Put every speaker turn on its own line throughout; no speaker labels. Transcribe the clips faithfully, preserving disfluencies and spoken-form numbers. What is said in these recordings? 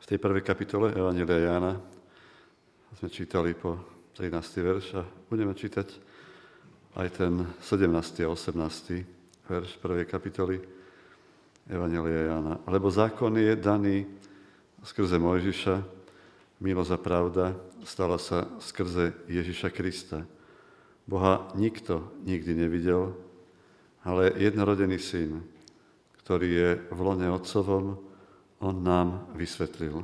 tej prvej kapitole Evanjelia Jána sme čítali po trinásty verš a budeme čítať aj ten sedemnásty a osemnásty verš prvej kapitoly Evanjelia Jána. Lebo zákon je daný skrze Mojžiša, milosť a pravda stala sa skrze Ježiša Krista. Boha nikto nikdy nevidel, ale jednorodený syn, ktorý je v lone Otcovom, on nám vysvetlil.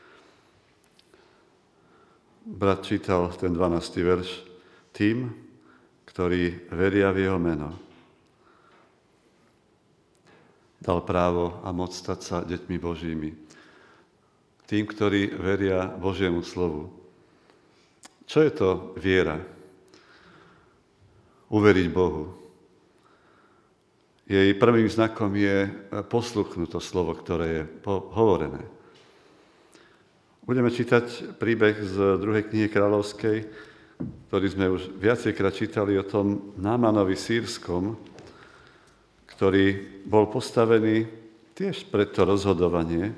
Brat čítal ten dvanásty verš tým, ktorí veria v jeho meno. Dal právo a moc stať sa deťmi Božími. Tým, ktorí veria Božiemu slovu. Čo je to viera? Uveriť Bohu. Jej prvým znakom je posluchnúť to slovo, ktoré je hovorené. Budeme čítať príbeh z druhej knihy kráľovskej, ktorý sme už viacejkrát čítali o tom Námanovi Sýrskom, ktorý bol postavený tiež pred to rozhodovanie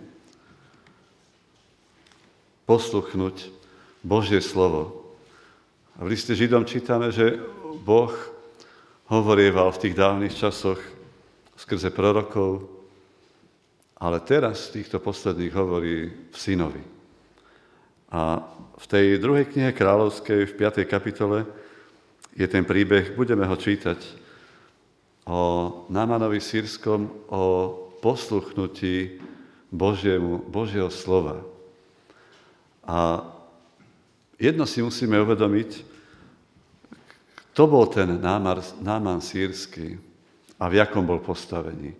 posluchnúť Božie slovo. A v liste Židom čítame, že Boh hovorieval v tých dávnych časoch skrze prorokov, ale teraz v týchto posledných hovorí v synovi. A v tej druhej knihe kráľovskej, v piatej kapitole, je ten príbeh, budeme ho čítať, o Námanovi Sýrskom, o posluchnutí Božiemu, Božieho slova. A jedno si musíme uvedomiť, kto bol ten Náman Sýrsky a v jakom bol postavení.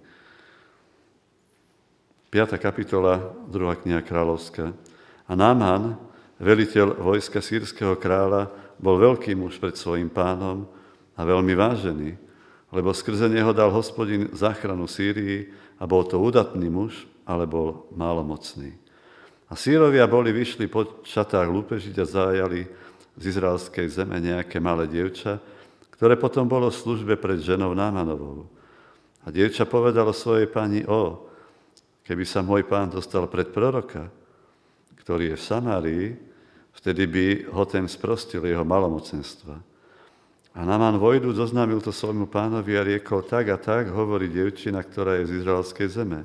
piata kapitola, druhá kniha kráľovská. A Náman, veliteľ vojska sýrskeho kráľa, bol veľký muž pred svojím pánom a veľmi vážený, lebo skrze neho dal Hospodin záchranu Sýrii a bol to udatný muž, ale bol málomocný. A Sýrovia boli vyšli po šatách lúpežiť a zajali z izraelskej zeme nejaké malé dievča, ktoré potom bolo v službe pred ženou Námanovou. A dievča povedalo svojej pani: o, keby sa môj pán dostal pred proroka, ktorý je v Samárii, vtedy by ho ten sprostil jeho malomocenstva. A Náman vojdu zoznámil to svojmu pánovi a riekol: tak a tak hovorí dievčina, ktorá je z izraelskej zeme.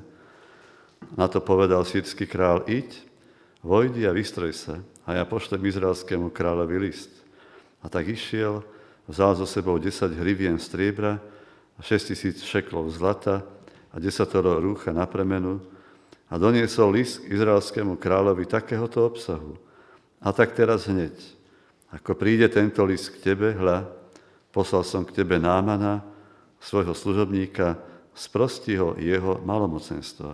Na to povedal sýrsky král: iď, vojdi a vystroj sa, a ja pošlem izraelskému kráľovi list. A tak išiel, vzal so sebou desať hrivien striebra a šesťtisíc šeklov zlata a desatoro rúcha na premenu a doniesol list k izraelskému kráľovi takéhoto obsahu. A tak teraz hneď, ako príde tento list k tebe, hľa, poslal som k tebe Námana, svojho služobníka, sprosti ho jeho malomocenstva.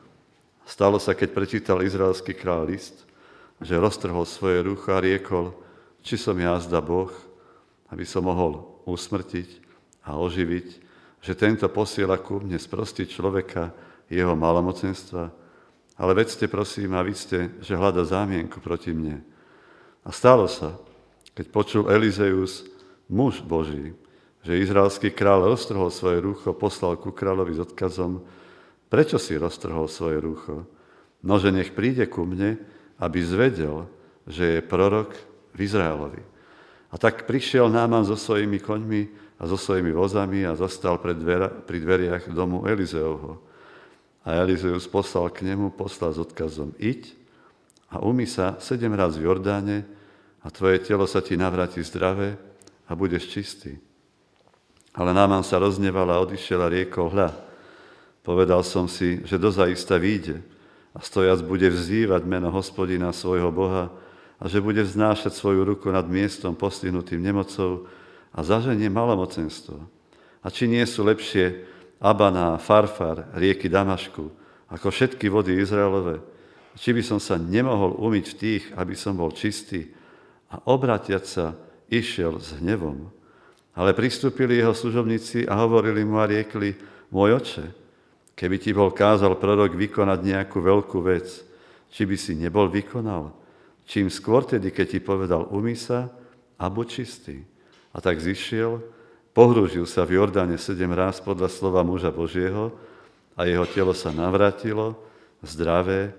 Stalo sa, keď prečítal izraelský kráľ list, že roztrhol svoje rúcho a riekol: či som ja azda Boh, aby som mohol usmrtiť a oživiť, že tento posiela ku mne sprostiť človeka jeho malomocenstva. Ale vedzte, prosím, a vidzte, že hľada zámienku proti mne. A stalo sa, keď počul Elizeus, muž Boží, že izraelský kráľ roztrhol svoje rúcho, poslal ku kráľovi s odkazom: prečo si roztrhol svoje rúcho? Nože nech príde ku mne, aby zvedel, že je prorok v Izraelovi. A tak prišiel Náman so svojimi koňmi a so svojimi vozami a zastal pred dvera, pri dveriach domu Elizeovho. A Elizeus poslal k nemu posla s odkazom: iď a umyj sa sedem raz v Jordáne a tvoje telo sa ti navráti zdravé a budeš čistý. Ale Náman sa rozneval a odišiel a riekol: hľa, povedal som si, že dozaista vyjde a stojac bude vzývať meno Hospodina svojho Boha a že bude vznášať svoju ruku nad miestom postihnutým nemocou a zaženie malomocenstvo. A či nie sú lepšie Abana a Farfar, rieky Damašku, ako všetky vody Izraelove? Či by som sa nemohol umyť v tých, aby som bol čistý? A obratiať sa išiel s hnevom. Ale pristúpili jeho služobníci a hovorili mu a riekli: môj oče, keby ti bol kázal prorok vykonať nejakú veľkú vec, či by si nebol vykonal? Čím skôr tedy, keď ti povedal: umyj sa a buď čistý. A tak zišiel, pohrúžil sa v Jordáne sedem ráz podľa slova muža Božieho a jeho telo sa navrátilo, zdravé,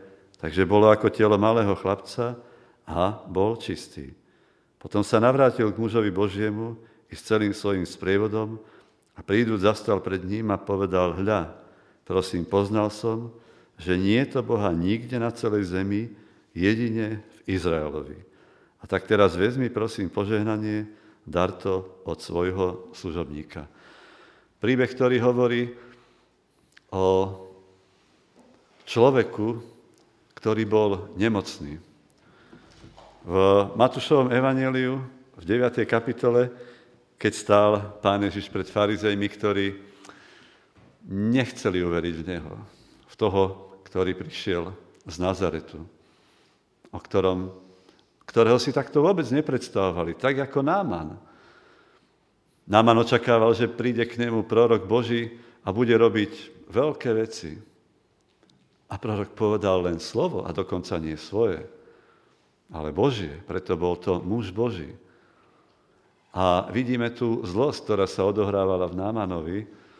Takže bolo ako telo malého chlapca a bol čistý. Potom sa navrátil k mužovi Božiemu i s celým svojím sprievodom a príduc zastal pred ním a povedal: hľa, prosím, poznal som, že nie je to Boha nikde na celej zemi, jedine v Izraelovi. A tak teraz vezmi, prosím, požehnanie, dar to od svojho služobníka. Príbeh, ktorý hovorí o človeku, ktorý bol nemocný. V Matúšovom evanjeliu v deviatej kapitole, keď stál Pán Ježiš pred farizejmi, ktorí nechceli uveriť v Neho, v toho, ktorý prišiel z Nazaretu, o ktorom, ktorého si takto vôbec nepredstavovali, tak ako Náman. Náman očakával, že príde k nemu prorok Boží a bude robiť veľké veci. A prorok povedal len slovo, a dokonca nie svoje, ale Božie, preto bol to muž Boží. A vidíme tu zlosť, ktorá sa odohrávala v Námanovi,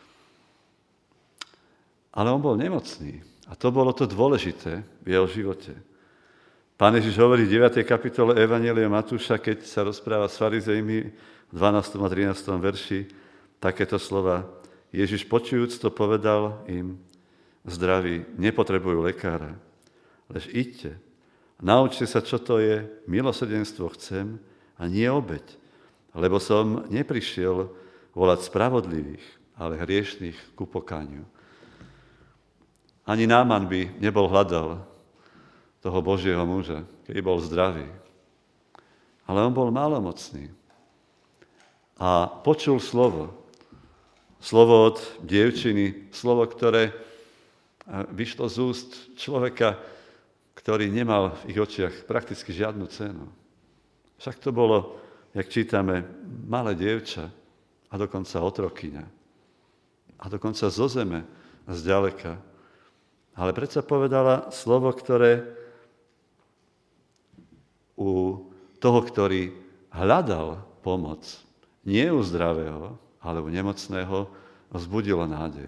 ale on bol nemocný. A to bolo to dôležité v jeho živote. Pán Ježiš hovorí v deviatej kapitole Evanjelia Matúša, keď sa rozpráva s farizejmi v dvanástom a trinástom verši, takéto slova. Ježiš počujúc to povedal im: zdraví nepotrebujú lekára, lež idte, naučte sa, čo to je, milosrdenstvo chcem a nie obeť, lebo som neprišiel volať spravodlivých, ale hriešných ku pokániu. Ani Náman by nebol hľadal toho Božieho muža, keď bol zdravý. Ale on bol malomocný. A počul slovo. Slovo od dievčiny, slovo, ktoré vyšlo z úst človeka, ktorý nemal v ich očiach prakticky žiadnu cenu. Však to bolo, jak čítame, malé dievča a dokonca otrokyňa. A dokonca zo zeme, zďaleka. Ale predsa povedala slovo, ktoré u toho, ktorý hľadal pomoc, nie u zdravého, ale u nemocného, vzbudilo nádej.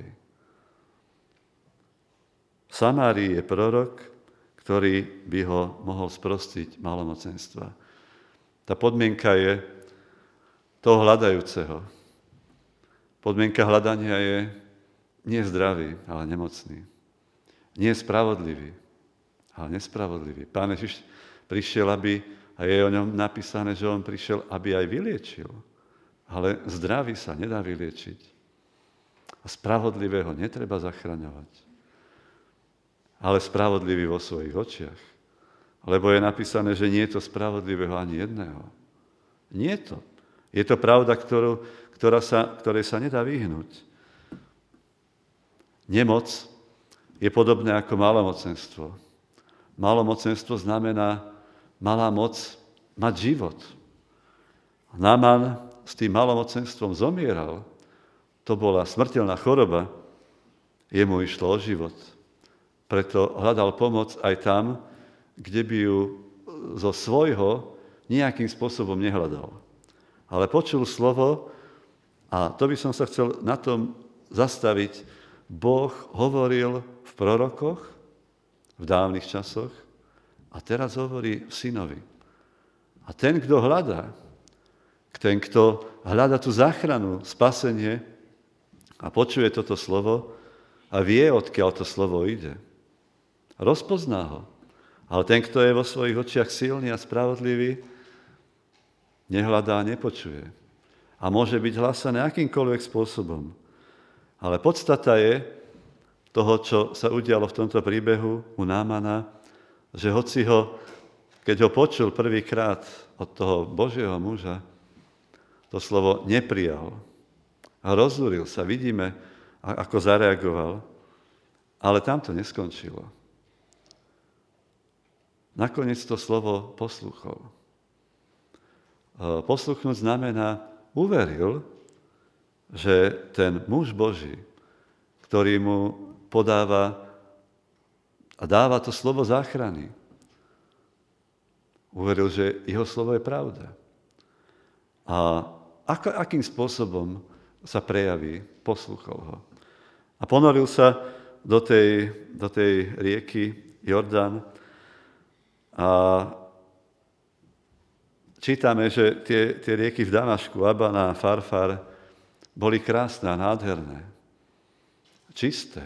V Samárii je prorok, ktorý by ho mohol sprostiť malomocenstva. Tá podmienka je toho hľadajúceho. Podmienka hľadania je nie zdravý, ale nemocný. Nie spravodlivý, ale nespravodlivý. Pán Ježiš prišiel, aby, a je o ňom napísané, že on prišiel, aby aj vyliečil. Ale zdravý sa nedá vyliečiť. A spravodlivého netreba zachraňovať. Ale spravodlivý vo svojich očiach. Lebo je napísané, že nie je to spravodlivého ani jedného. Nie je to. Je to pravda, ktorú, ktorá sa, ktorej sa nedá vyhnúť. Nemoc je podobné ako malomocenstvo. Malomocenstvo znamená malá moc mať život. Náman s tým malomocenstvom zomieral. To bola smrteľná choroba. Jemu išlo o život. Preto hľadal pomoc aj tam, kde by ju zo svojho nejakým spôsobom nehľadal. Ale počul slovo, a to by som sa chcel na tom zastaviť. Boh hovoril v prorokoch v dávnych časoch a teraz hovorí v synovi. A ten, kto hľadá, ten, kto hľadá tú záchranu, spasenie a počuje toto slovo a vie, odkiaľ to slovo ide, rozpozná ho. Ale ten, kto je vo svojich očiach silný a spravodlivý, nehľadá a nepočuje. A môže byť hlasané akýmkoľvek spôsobom. Ale podstata je toho, čo sa udialo v tomto príbehu u Námana, že hoci ho, keď ho počul prvýkrát od toho Božieho muža, to slovo neprijal. A rozúril sa, vidíme, ako zareagoval. Ale tam to neskončilo. Nakoniec to slovo poslúchol. Posluchnúť znamená, uveril, že ten muž Boží, ktorý mu podáva a dáva to slovo záchrany, uveril, že jeho slovo je pravda. A ako, akým spôsobom sa prejaví, poslúchol ho. A ponoril sa do tej, do tej rieky Jordán A čítame, že tie, tie rieky v Damašku, Abana a Farfar, boli krásne a nádherné, čisté,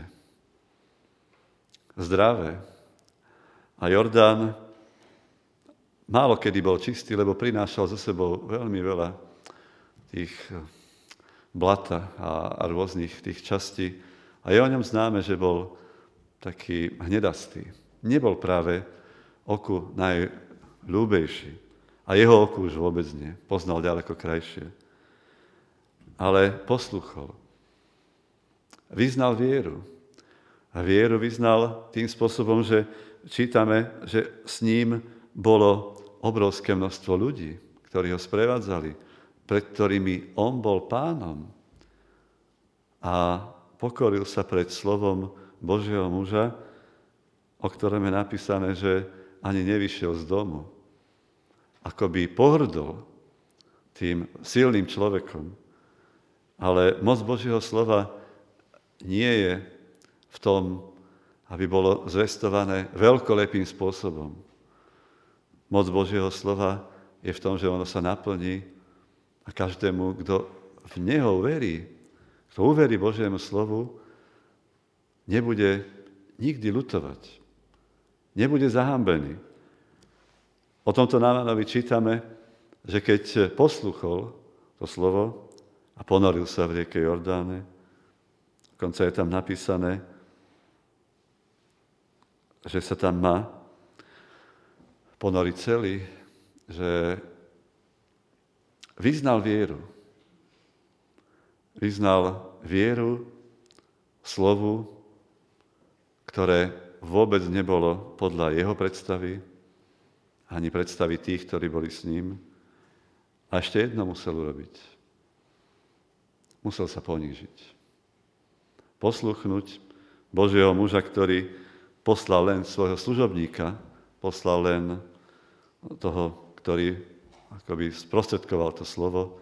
zdravé. A Jordán málo kedy bol čistý, lebo prinášal so sebou veľmi veľa tých blata a, a rôznych tých častí. A je o ňom známe, že bol taký hnedastý. Nebol práve oku najľúbejší. A jeho oku už vôbec nie. Poznal ďaleko krajšie. Ale posluchol. Vyznal vieru. A vieru vyznal tým spôsobom, že čítame, že s ním bolo obrovské množstvo ľudí, ktorí ho sprevádzali, pred ktorými on bol pánom. A pokoril sa pred slovom Božieho muža, o ktorom je napísané, že ani nevyšiel z domu. Akoby pohrdol tým silným človekom. Ale moc Božieho slova nie je v tom, aby bolo zvestované veľkolepým spôsobom. Moc Božieho slova je v tom, že ono sa naplní a každému, kto v neho verí, kto uverí Božiemu slovu, nebude nikdy ľutovať. Nebude zahambený. O tomto Námanovi čítame, že keď posluchol to slovo a ponoril sa v rieke Jordáne, dokonca je tam napísané, že sa tam má ponoriť celý, že vyznal vieru. Vyznal vieru slovu, ktoré vôbec nebolo podľa jeho predstavy, ani predstavy tých, ktorí boli s ním. A ešte jedno musel urobiť. Musel sa ponížiť. Posluchnúť Božieho muža, ktorý poslal len svojho služobníka, poslal len toho, ktorý akoby sprostredkoval to slovo,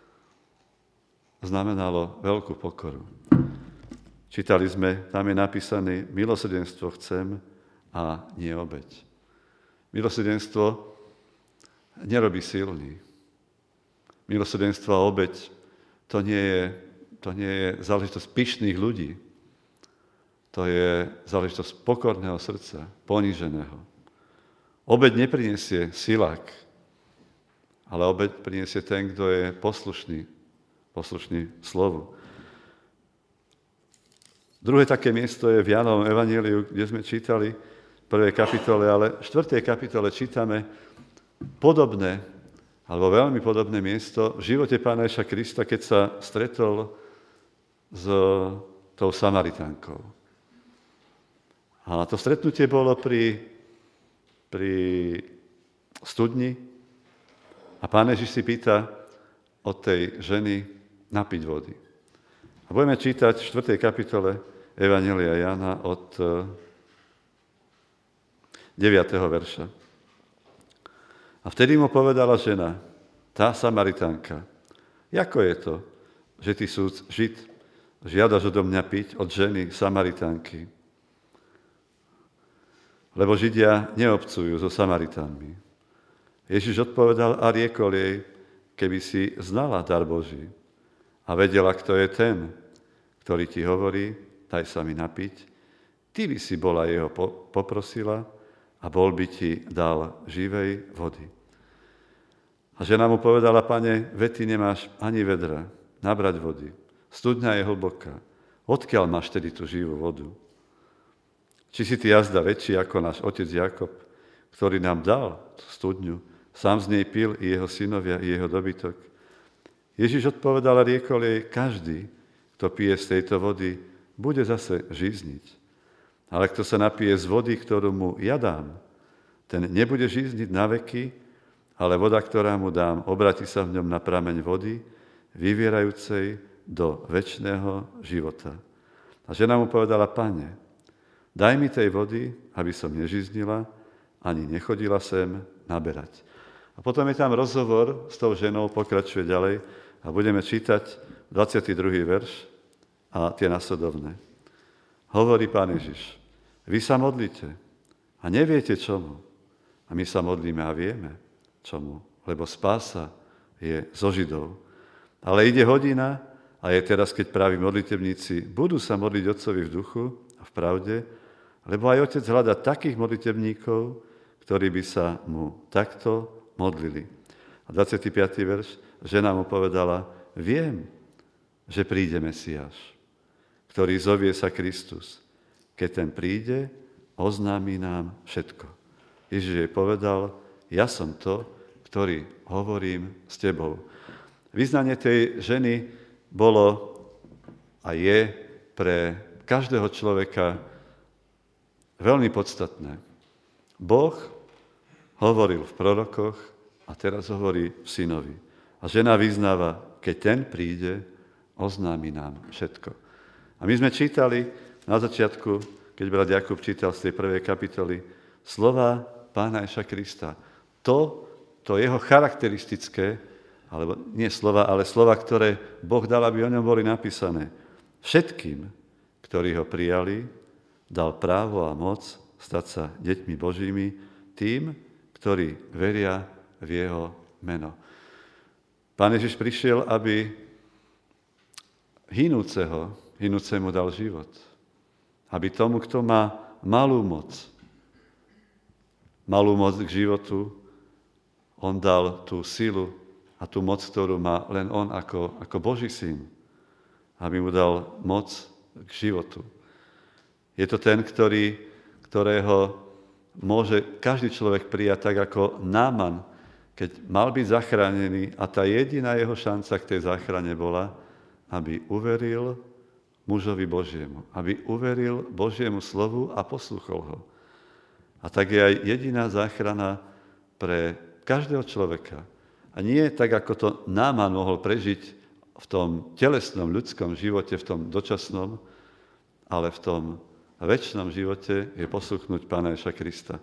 znamenalo veľkú pokoru. Čítali sme, tam je napísané, milosrdenstvo chcem a nie obeť. Milosrdenstvo nerobí silný. Milosrdenstvo a obeť to nie je, to nie je záležitosť pyšných ľudí. To je záležitosť pokorného srdca, poníženého. Obeť neprinesie silák, ale obeť prinesie ten, kto je poslušný, poslušný slovu. Druhé také miesto je v Jánovom evanjeliu, kde sme čítali v prvej kapitole, ale v štvrtej kapitole čítame podobné, alebo veľmi podobné miesto v živote Pána Ježiša Krista, keď sa stretol s tou Samaritánkou. A to stretnutie bolo pri, pri studni a Pán Ježiš si pýta od tej ženy napiť vody. A budeme čítať v štvrtej kapitole Evanjelia Jána od deviateho verša. A vtedy mu povedala žena, tá Samaritánka, ako je to, že ty sú Žid, žiadaš odo mňa piť od ženy Samaritánky? Lebo Židia neobcujú so Samaritánmi. Ježiš odpovedal a riekol jej, keby si znala dar Boží a vedela, kto je ten, ktorý ti hovorí, daj sa mi napiť, ty by si bola jeho poprosila a bol by ti dal živej vody. A žena mu povedala, pane, veď ty nemáš ani vedra nabrať vody. Studňa je hlboká. Odkiaľ máš tedy tú živú vodu? Či si ty jazda väčší ako náš otec Jakob, ktorý nám dal tú studňu, sám z nej pil i jeho synovia, i jeho dobytok. Ježiš odpovedal a riekol jej, každý, kto pije z tejto vody, bude zase žízniť. Ale kto sa napije z vody, ktorú mu ja dám, ten nebude žízniť na veky, ale voda, ktorá mu dám, obratí sa v ňom na prameň vody, vyvierajúcej do večného života. A žena mu povedala, pane, daj mi tej vody, aby som nežíznila, ani nechodila sem naberať. A potom je tam rozhovor s tou ženou, pokračuje ďalej a budeme čítať dvadsiaty druhý verš a tie nasledovné. Hovorí Pán Ježiš, vy sa modlíte a neviete čomu. A my sa modlíme a vieme, čomu. Lebo spása je zo Židov. Ale ide hodina, a je teraz, keď praví modlitebníci budú sa modliť Otcovi v duchu a v pravde, lebo aj Otec hľadá takých modlitebníkov, ktorí by sa mu takto modlili. A dvadsiaty piaty verš, žena mu povedala, viem, že príde Mesiáš, ktorý zovie sa Kristus. Keď ten príde, oznámi nám všetko. Ježiš jej povedal, ja som to, ktorý hovorím s tebou. Vyznanie tej ženy bolo a je pre každého človeka veľmi podstatné. Boh hovoril v prorokoch a teraz hovorí v synovi. A žena vyznáva, keď ten príde, oznámi nám všetko. A my sme čítali na začiatku, keď brat Jakub čítal z tej prvej kapitoly, slova Pána Ježiša Krista. To, to jeho charakteristické, alebo nie slova, ale slova, ktoré Boh dal, aby o ňom boli napísané. Všetkým, ktorí ho prijali, dal právo a moc stať sa deťmi Božími, tým, ktorí veria v jeho meno. Pán Ježiš prišiel, aby hynúceho, hynúcemu dal život. Aby tomu, kto má malú moc, malú moc k životu, on dal tú silu a tú moc, ktorú má len on ako, ako Boží syn. Aby mu dal moc k životu. Je to ten, ktorý, ktorého môže každý človek prijať tak ako Náman, keď mal byť zachránený a tá jediná jeho šanca k tej záchrane bola, aby uveril mužovi Božiemu, aby uveril Božiemu slovu a posluchol ho. A tak je aj jediná záchrana pre každého človeka. A nie tak, ako to Náman mohol prežiť v tom telesnom ľudskom živote, v tom dočasnom, ale v tom večnom živote je posluchnúť Pána Ježiša Krista.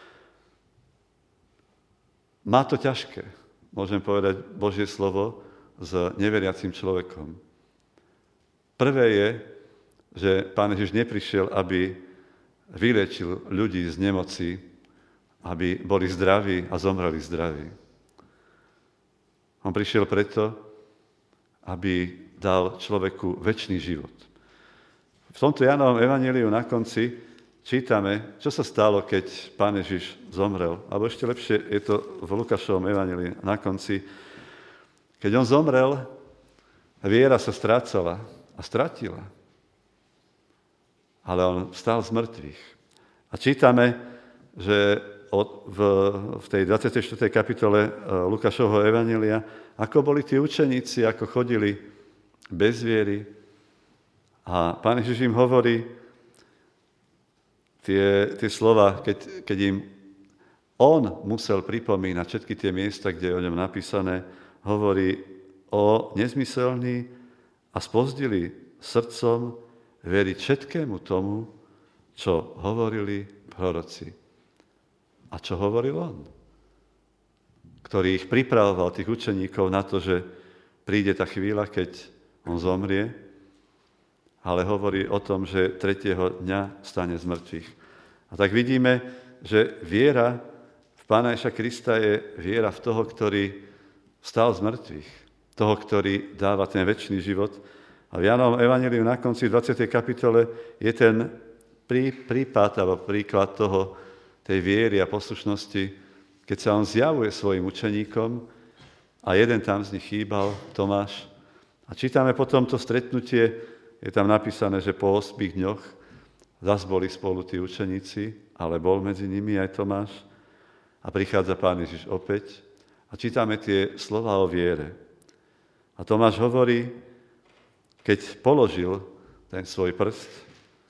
Má to ťažké, môžem povedať Božie slovo, s neveriacím človekom. Prvé je, že Pán Ježiš neprišiel, aby vyliečil ľudí z nemoci, aby boli zdraví a zomreli zdraví. On prišiel preto, aby dal človeku večný život. V tomto Jánovom evanjeliu na konci čítame, čo sa stalo, keď Pán Ježiš zomrel. Alebo ešte lepšie je to v Lukášovom evanjeliu na konci. Keď on zomrel, viera sa strácala a stratila. Ale on vstal z mŕtvych. A čítame, že od, v, v tej dvadsiatej štvrtej kapitole Lukášovho evanjelia, ako boli tí učeníci, ako chodili bez viery. A Pán Ježiš im hovorí tie, tie slova, keď, keď im on musel pripomínať všetky tie miesta, kde je o ňom napísané, hovorí o nezmyselný a spozdili srdcom veriť všetkému tomu, čo hovorili proroci. A čo hovoril on? Ktorý ich pripravoval, tých učeníkov, na to, že príde tá chvíľa, keď on zomrie, ale hovorí o tom, že tretieho dňa stane z mŕtvych. A tak vidíme, že viera v Pána Ježiša Krista je viera v toho, ktorý vstal z mŕtvych, toho, ktorý dáva ten večný život. A v Jánovom evanjeliu na konci dvadsiatej kapitole je ten prí, prípad alebo príklad toho, tej viery a poslušnosti, keď sa on zjavuje svojim učeníkom a jeden tam z nich chýbal, Tomáš. A čítame potom to stretnutie, je tam napísané, že po ôsmich dňoch zas boli spolu tí učeníci, ale bol medzi nimi aj Tomáš. A prichádza Pán Ježiš opäť a čítame tie slova o viere. A Tomáš hovorí, keď položil ten svoj prst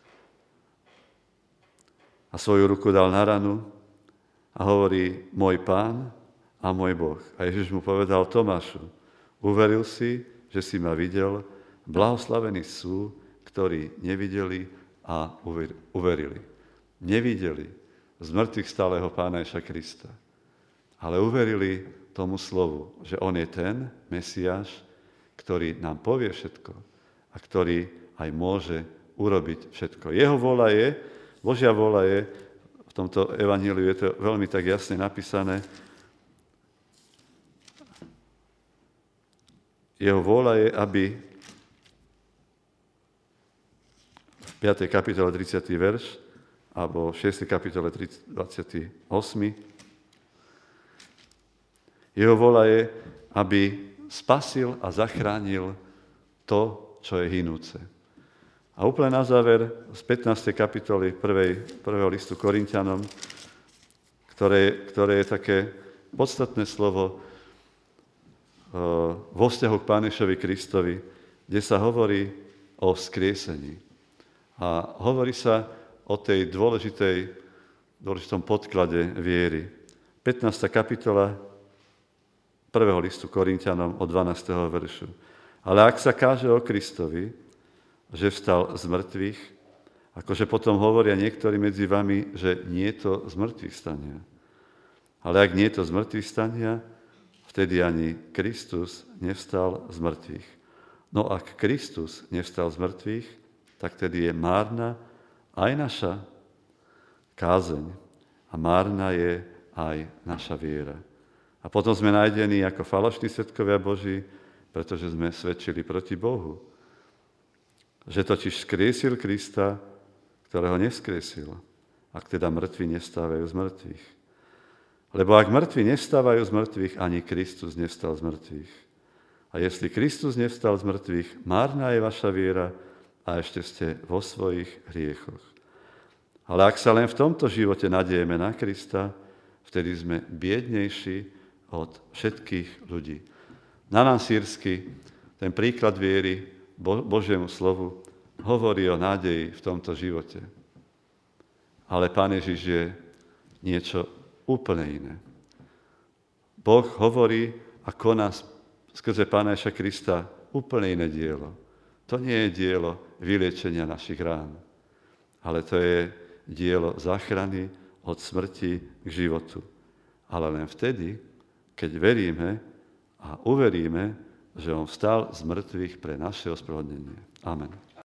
a svoju ruku dal na ranu a hovorí, môj Pán a môj Boh. A Ježiš mu povedal, Tomášu, uveril si, že si ma videl, blahoslavení sú, ktorí nevideli a uverili. Nevideli z mŕtvych stáleho Pána Ježiša Krista, ale uverili tomu slovu, že on je ten Mesiáš, ktorý nám povie všetko a ktorý aj môže urobiť všetko. Jeho vôľa je, Božia vôľa je v tomto evaníliu je to veľmi tak jasne napísané. Jeho vôľa je, aby v piatej kapitole tridsiaty verš alebo v šiestej kapitole dvadsiaty ôsmy jeho vôľa je, aby spasil a zachránil to, čo je hynúce. A úplne na záver z pätnástej kapitoly prvej, prvého listu Korinťanom, ktoré, ktoré je také podstatné slovo vo vzťahu k Pánovi Kristovi, kde sa hovorí o vzkriesení. A hovorí sa o tej dôležitej, dôležitom podklade viery. pätnásta kapitola prvého listu Korinťanom od dvanásteho veršu. Ale ak sa káže o Kristovi, že vstal z mŕtvych, akože potom hovoria niektorí medzi vami, že nie je to z mŕtvych stania. Ale ak nie je to z mŕtvych stania, vtedy ani Kristus nevstal z mŕtvych. No ak Kristus nevstal z mŕtvych, tak tedy je márna aj naša kázeň a márna je aj naša viera. A potom sme nájdení ako falošní svedkovia Boží, pretože sme svedčili proti Bohu. Že totiž skriesil Krista, ktorého neskresil, ak teda mŕtvi nestávajú z mŕtvych. Lebo ak mŕtvi nestávajú z mŕtvych, ani Kristus nevstal z mŕtvych. A jestli Kristus nevstal z mŕtvych, márna je vaša viera a ešte ste vo svojich hriechoch. Ale ak sa len v tomto živote nadejeme na Krista, vtedy sme biednejší od všetkých ľudí. Na nám sírsky ten príklad viery Božiemu slovu hovorí o nádeji v tomto živote. Ale Pán Ježiš je niečo úplne iné. Boh hovorí a koná skrze Pána Ježiša Krista úplne iné dielo. To nie je dielo vyliečenia našich rán, ale to je dielo záchrany od smrti k životu. Ale len vtedy, keď veríme a uveríme, že on vstal z mŕtvych pre naše ospravedlnenie. Amen.